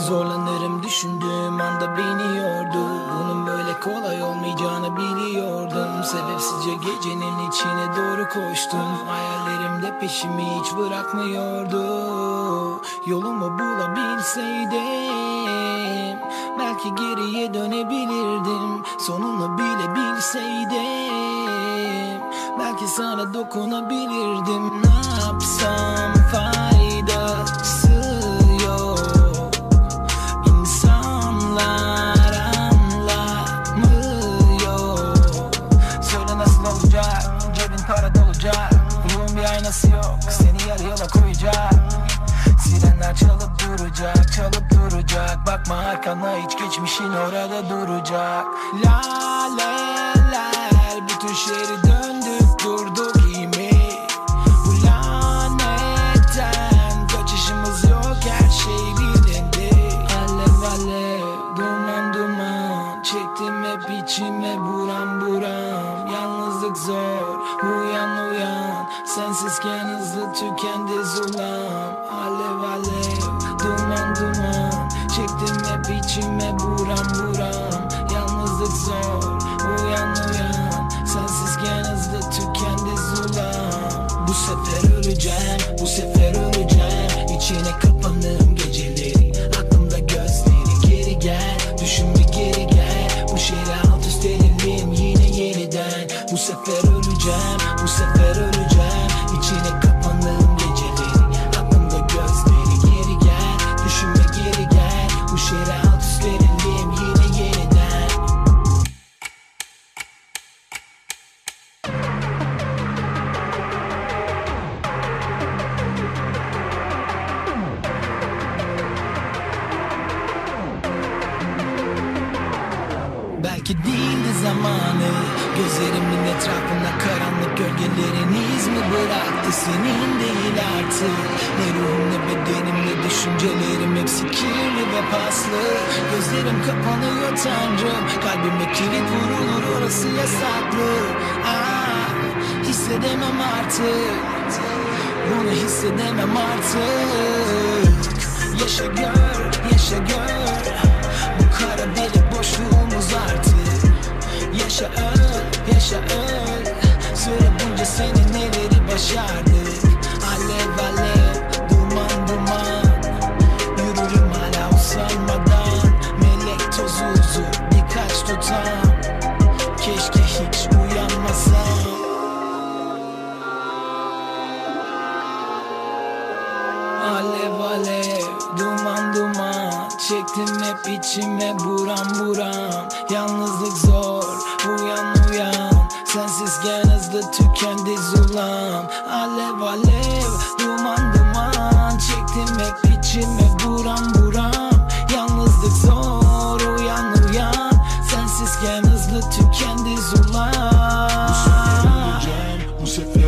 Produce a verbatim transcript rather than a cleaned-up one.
Zorlanırım düşündüğüm anda beni yordu. Bunun böyle kolay olmayacağını biliyordum. Sebepsizce gecenin içine doğru koştum. Hayallerimde peşimi hiç bırakmıyordu. Yolumu bulabilseydim belki geriye dönebilirdim. Sonunu bile bilseydim belki sana dokunabilirdim. Ne yapsam faydası yok. İnsanlar anlamıyor. Söyle nasıl olacak? Cebin para dolacak. Ruhun bir aynası yok. Seni yarı yola koyacak. Sirenler çalıp duracak, çalıp duracak. Bakma arkana, hiç geçmişin orada duracak. Laleler bütün şehri döndük durduk, iyi mi? Bu lanetten kaçışımız yok, her şey bilindi. Alev alev, duman duman, çektim hep içime buram buram. Yalnızlık zor, uyan uyan, sensizken hızlı tükendi zulam. Alev alev, duman duman, çektim hep içime buram buram. Yalnızlık zor, uyan uyan, sensizken hızlı tükendi zulam. Bu sefer öleceğim, bu sefer öleceğim. İçine kapanırım geceleri, aklımda gözleri. Geri gel, düşün bir geri gel. Bu şehri alt üst edelim yine yeniden. Bu sefer öleceğim, bu sefer öleceğim. İçine kapanırım geceleri, aklımda gözleri. Geri gel, düşünme geri gel. Bu şehri alt üst edelim yine yeniden. Belki değildi zamanı, gözlerimin etrafında karanlık gölgelerin iz mi bıraktı? Senin değil artık. Ne ruhum ne bedenim ne düşüncelerim, hepsi kirli ve paslı. Gözlerim kapanıyor Tanrım, kalbime kilit vurulur, orası yasaklı. Ah, hissedemem artık, bunu hissedemem artık. Yaşa gör, yaşa gör, bu kara delik boşluğumuz artık. Yaşa öl, yaşa öl, süre bunca seni neleri başardık. Alev alev, duman duman, yürürüm hala usanmadan. Melek tozuzu birkaç tutam, keşke hiç uyanmasam. Alev alev, duman duman, çektim hep içime buram buram. Yalnızlık zor, uyan uyan, sensizken hızlı tükendi zulam. Alev alev, duman duman, çektim hep içime buram buram. Yalnızlık zor, uyan uyan, sensizken hızlı tükendi zulam. Bu sefer öleceğim, bu sefer